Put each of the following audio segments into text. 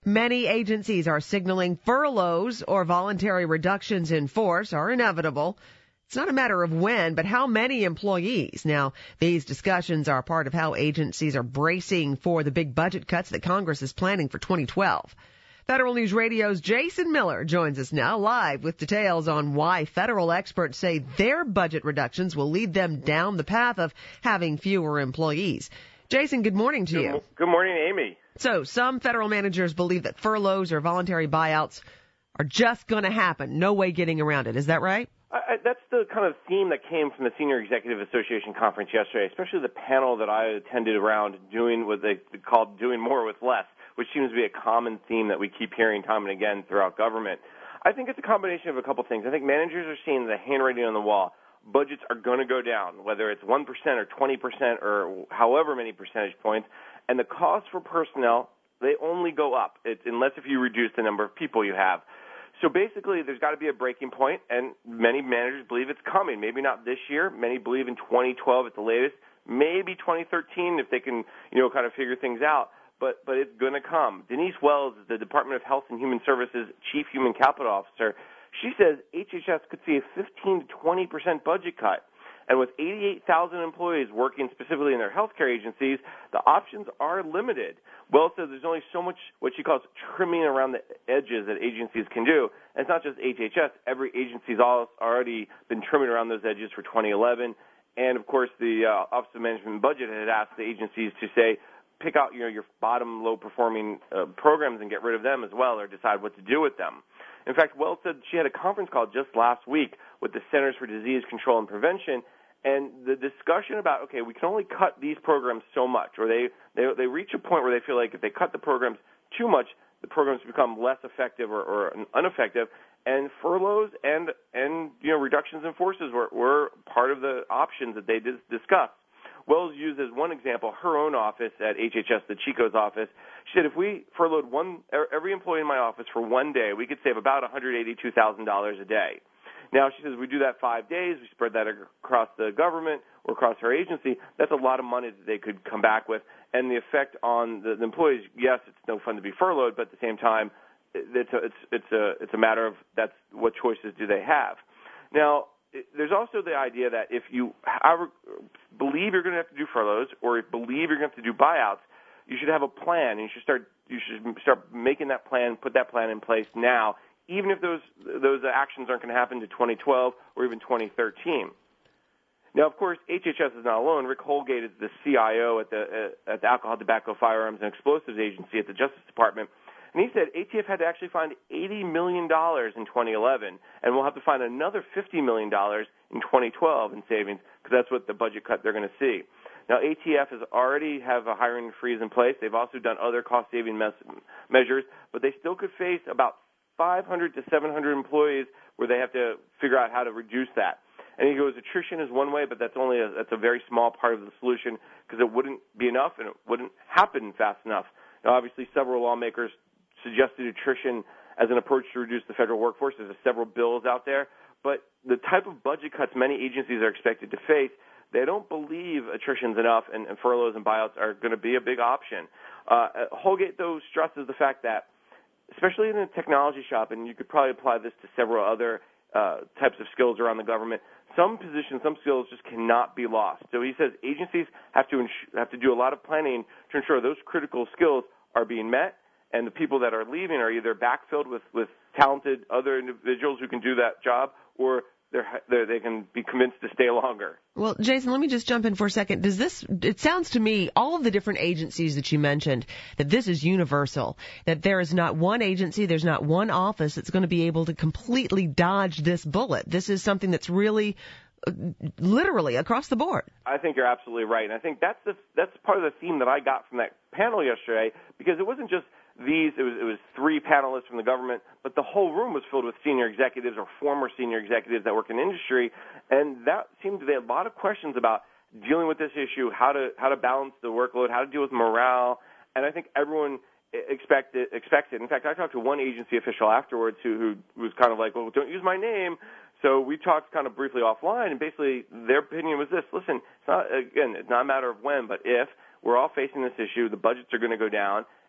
Many agencies are signaling furloughs or voluntary reductions in force are inevitable. It's not a matter of when, but how many employees. Now, these discussions are part of how agencies are bracing for the big budget cuts that Congress is planning for 2012. Federal News Radio's Jason Miller joins us now live with details on why federal experts say their budget reductions will lead them down the path of having fewer employees. Jason, good morning to you. Good morning, Amy. So some federal managers believe that furloughs or voluntary buyouts are just going to happen. No way getting around it. Is that right? That's the kind of theme that came from the Senior Executive Association conference yesterday, especially the panel that I attended around doing what they called doing more with less, which seems to be a common theme that we keep hearing time and again throughout government. I think it's a combination of a couple things. I think managers are seeing the handwriting on the wall. Budgets are going to go down, whether it's 1% or 20% or however many percentage points. And the costs for personnel, they only go up, unless if you reduce the number of people you have. So basically, there's got to be a breaking point, and many managers believe it's coming. Maybe not this year. Many believe in 2012 at the latest. Maybe 2013 if they can, kind of figure things out. But it's going to come. Denise Wells is the Department of Health and Human Services Chief Human Capital Officer. She says HHS could see a 15 to 20% budget cut. And with 88,000 employees working specifically in their healthcare agencies, the options are limited. Wells says there's only so much what she calls trimming around the edges that agencies can do. And it's not just HHS. Every agency's already been trimming around those edges for 2011. And, of course, the Office of Management and Budget had asked the agencies to say, pick out your bottom low-performing programs and get rid of them as well or decide what to do with them. In fact, Wells said she had a conference call just last week with the Centers for Disease Control and Prevention, and the discussion about, okay, we can only cut these programs so much, or they reach a point where they feel like if they cut the programs too much, the programs become less effective or ineffective, and furloughs and reductions in forces were part of the options that they discussed. Wells used as one example her own office at HHS, the Chico's office. She said if we furloughed every employee in my office for one day, we could save about $182,000 a day. Now, she says we do that 5 days, we spread that across the government or across her agency. That's a lot of money that they could come back with. And the effect on the employees, yes, it's no fun to be furloughed, but at the same time, it's a matter of that's what choices do they have. Now, there's also the idea that if you believe you're going to have to do furloughs or believe you're going to have to do buyouts, you should have a plan, and you should start making that plan, put that plan in place now, even if those actions aren't going to happen to 2012 or even 2013. Now, of course, HHS is not alone. Rick Holgate is the CIO at the Alcohol, Tobacco, Firearms, and Explosives Agency at the Justice Department. And he said ATF had to actually find $80 million in 2011, and we'll have to find another $50 million in 2012 in savings, because that's what the budget cut they're going to see. Now, ATF has already have a hiring freeze in place. They've also done other cost-saving measures, but they still could face about 500 to 700 employees where they have to figure out how to reduce that. And he goes, attrition is one way, but that's a very small part of the solution, because it wouldn't be enough and it wouldn't happen fast enough. Now, obviously, several lawmakers suggested attrition as an approach to reduce the federal workforce. There's several bills out there. But the type of budget cuts many agencies are expected to face, they don't believe attrition's enough, and furloughs and buyouts are going to be a big option. Holgate, though, stresses the fact that, especially in the technology shop, and you could probably apply this to several other types of skills around the government, some positions, some skills just cannot be lost. So he says agencies have to do a lot of planning to ensure those critical skills are being met, and the people that are leaving are either backfilled with talented other individuals who can do that job, or they can be convinced to stay longer. Well, Jason, let me just jump in for a second. It sounds to me, all of the different agencies that you mentioned, that this is universal, that there is not one agency, there's not one office that's going to be able to completely dodge this bullet. This is something that's really literally across the board. I think you're absolutely right. And I think that's part of the theme that I got from that panel yesterday, because it wasn't just it was three panelists from the government, but the whole room was filled with senior executives or former senior executives that work in industry, and that seemed to be a lot of questions about dealing with this issue, how to balance the workload, how to deal with morale, and I think everyone expected. In fact, I talked to one agency official afterwards who was kind of like, well, don't use my name. So we talked kind of briefly offline, and basically their opinion was this: listen, it's not a matter of when, but if. We're all facing this issue. The budgets are going to go down.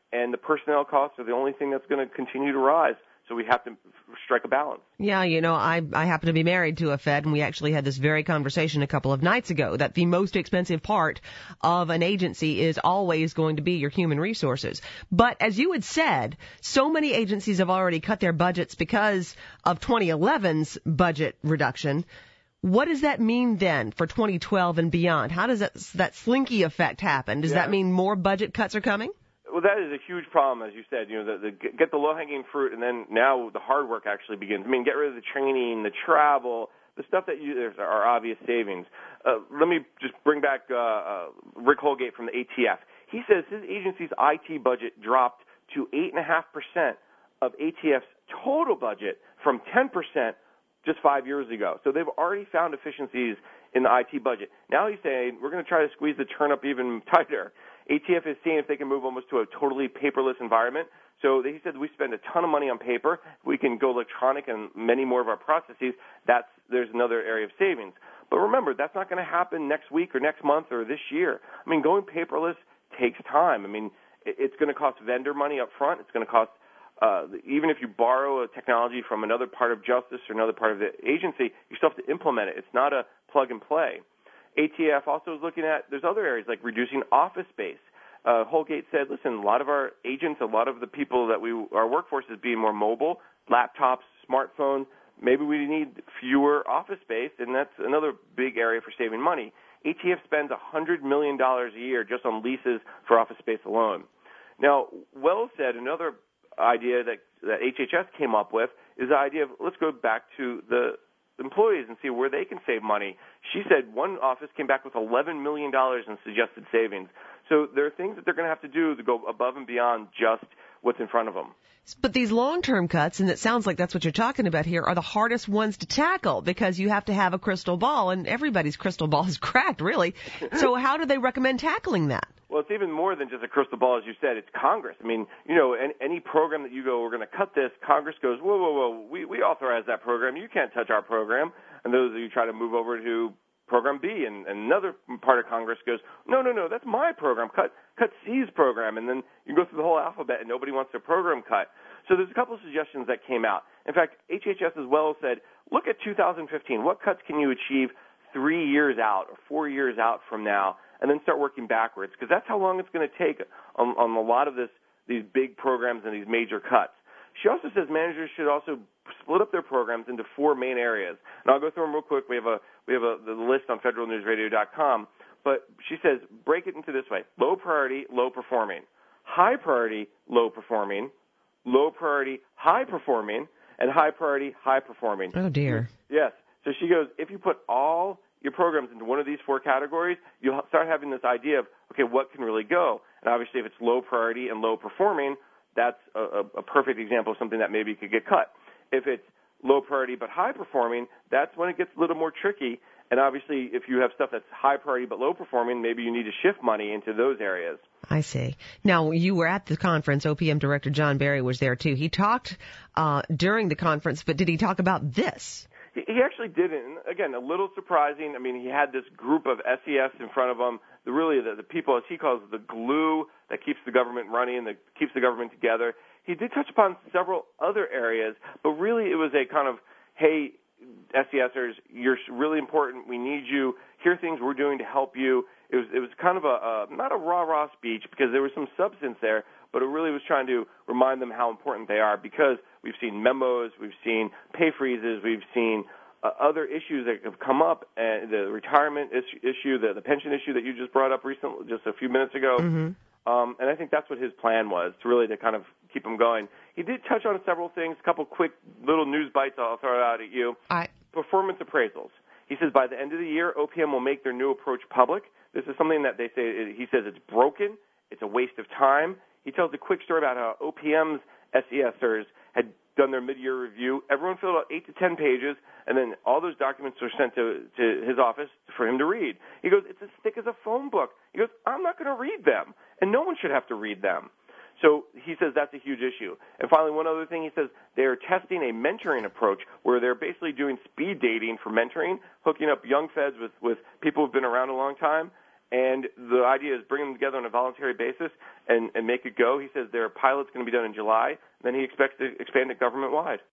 and the personnel costs are the only thing that's going to continue to rise. So we have to strike a balance. Yeah, I happen to be married to a Fed, and we actually had this very conversation a couple of nights ago, that the most expensive part of an agency is always going to be your human resources. But as you had said, so many agencies have already cut their budgets because of 2011's budget reduction. What does that mean then for 2012 and beyond? How does that slinky effect happen? Does that mean more budget cuts are coming? Well, that is a huge problem, as you said. Get the low-hanging fruit, and then now the hard work actually begins. I mean, get rid of the training, the travel, the stuff that are obvious savings. Let me just bring back Rick Holgate from the ATF. He says his agency's IT budget dropped to 8.5% of ATF's total budget from 10% just 5 years ago. So they've already found efficiencies in the IT budget. Now he's saying we're going to try to squeeze the turnip even tighter. ATF is seeing if they can move almost to a totally paperless environment. So he said we spend a ton of money on paper. We can go electronic in many more of our processes. There's another area of savings. But remember, that's not going to happen next week or next month or this year. I mean, going paperless takes time. I mean, it's going to cost vendor money up front. It's going to cost even if you borrow a technology from another part of justice or another part of the agency, you still have to implement it. It's not a plug and play. ATF also is looking at, there's other areas like reducing office space. Holgate said, listen, a lot of our agents, a lot of the people our workforce is being more mobile, laptops, smartphones. Maybe we need fewer office space, and that's another big area for saving money. ATF spends $100 million a year just on leases for office space alone. Now, Wells said another idea that HHS came up with is the idea of let's go back to the employees and see where they can save money. She said one office came back with $11 million in suggested savings. So there are things that they're going to have to do to go above and beyond just what's in front of them. But these long-term cuts, and it sounds like that's what you're talking about here, are the hardest ones to tackle because you have to have a crystal ball, and everybody's crystal ball is cracked, really. So how do they recommend tackling that? Well, it's even more than just a crystal ball, as you said. It's Congress. I mean, any program that you go, we're going to cut this, Congress goes, whoa, we authorize that program. You can't touch our program. And those of you try to move over to Program B, and another part of Congress goes, no, that's my program. Cut C's program. And then you go through the whole alphabet, and nobody wants their program cut. So there's a couple of suggestions that came out. In fact, HHS as well said, look at 2015. What cuts can you achieve 3 years out or 4 years out from now? And then start working backwards, because that's how long it's going to take on a lot of these big programs and these major cuts. She also says managers should also split up their programs into 4 main areas. And I'll go through them real quick. We have the list on federalnewsradio.com. But she says break it into this way: low priority, low performing; high priority, low performing; low priority, high performing; and high priority, high performing. Oh, dear. Yes. So she goes, if you put all your programs into one of these 4 categories, you'll start having this idea of, okay, what can really go? And obviously if it's low priority and low performing, that's a perfect example of something that maybe could get cut. If it's low priority but high performing, that's when it gets a little more tricky. And obviously if you have stuff that's high priority but low performing, maybe you need to shift money into those areas. I see. Now, you were at the conference. OPM Director John Barry was there too. He talked during the conference, but did he talk about this? He actually didn't. And again, a little surprising. I mean, he had this group of SES in front of him, the people, as he calls it, the glue that keeps the government running, that keeps the government together. He did touch upon several other areas, but really it was a kind of, hey, SESers, you're really important. We need you. Here are things we're doing to help you. It was kind of not a rah-rah speech because there was some substance there, but it really was trying to remind them how important they are because we've seen memos, we've seen pay freezes, we've seen other issues that have come up, and the retirement issue, the pension issue that you just brought up recently, just a few minutes ago. Mm-hmm. And I think that's what his plan was, to kind of keep him going. He did touch on several things, a couple quick little news bites I'll throw out at you. Performance appraisals. He says by the end of the year, OPM will make their new approach public. This is something that they say, he says it's broken, it's a waste of time. He tells a quick story about how OPM's SESers had done their mid-year review. Everyone filled out 8 to 10 pages, and then all those documents were sent to his office for him to read. He goes, it's as thick as a phone book. He goes, I'm not going to read them, and no one should have to read them. So he says that's a huge issue. And finally, one other thing, he says they are testing a mentoring approach where they're basically doing speed dating for mentoring, hooking up young feds with people who've been around a long time, and the idea is bring them together on a voluntary basis and make it go. He says their pilot's going to be done in July, then he expects to expand it government-wide.